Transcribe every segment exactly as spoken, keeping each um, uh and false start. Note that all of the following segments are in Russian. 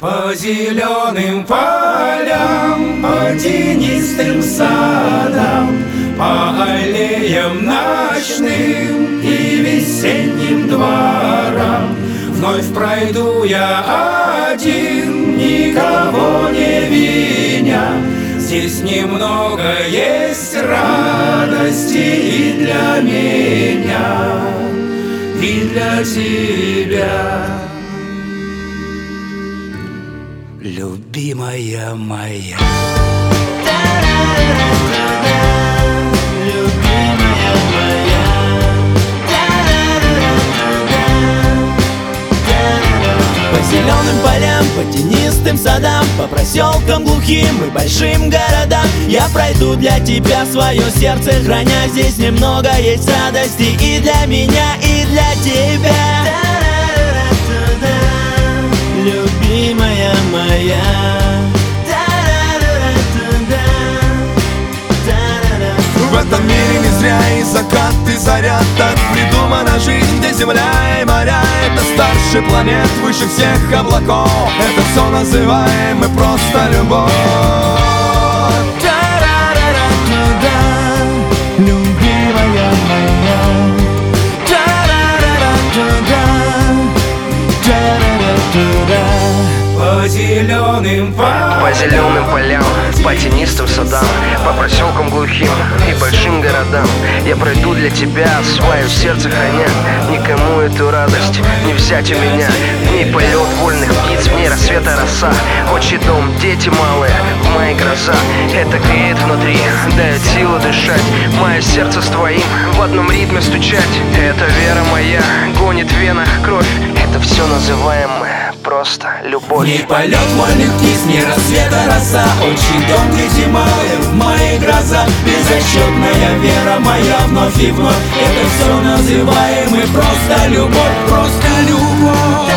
По зеленым полям, по тенистым садам, по аллеям ночным и весенним дворам вновь пройду я один, никого не виня. Здесь немного есть радости и для меня, и для тебя, любимая моя. Любимая моя. По зеленым полям, по тенистым садам, по проселкам глухим и большим городам я пройду для тебя свое сердце, храня. Здесь немного есть радости и для меня, и для тебя, любимая моя. В этом мире не зря и закат, и заря. Так придумана жизнь, где земля и моря. Это старше планет, выше всех облаков. Это все называем мы просто любовь. Любимая моя. По зеленым полям, по зеленым полям, по тенистым садам, по проселкам глухим и большим городам я пройду для тебя, свое сердце храня. Никому эту радость не взять у меня. В ней полет вольных птиц, в ней рассвета роса. Отчий дом, дети малые, в моей гроза. Это греет внутри, дает силу дышать. Мое сердце с твоим в одном ритме стучать. Это вера моя, гонит в венах кровь. Это все называем просто любовь. Не полет вольных птиц, не рассвета роса. Отчий дом, дети малые, в моей гроза. Беззащитная вера моя вновь и вновь. Это все называем мы просто любовь, просто любовь.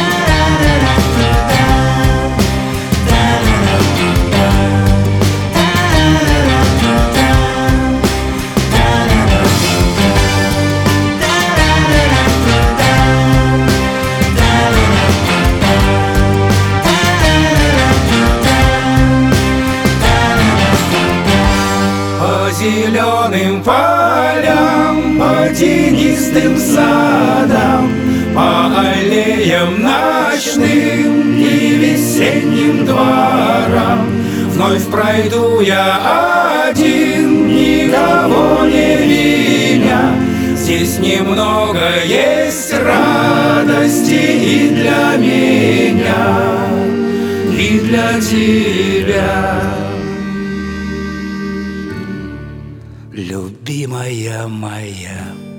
По зеленым полям, по тенистым садам, по аллеям ночным и весенним дворам вновь пройду я один, никого не виня. Здесь немного есть радости и для меня, и для тебя, любимая моя.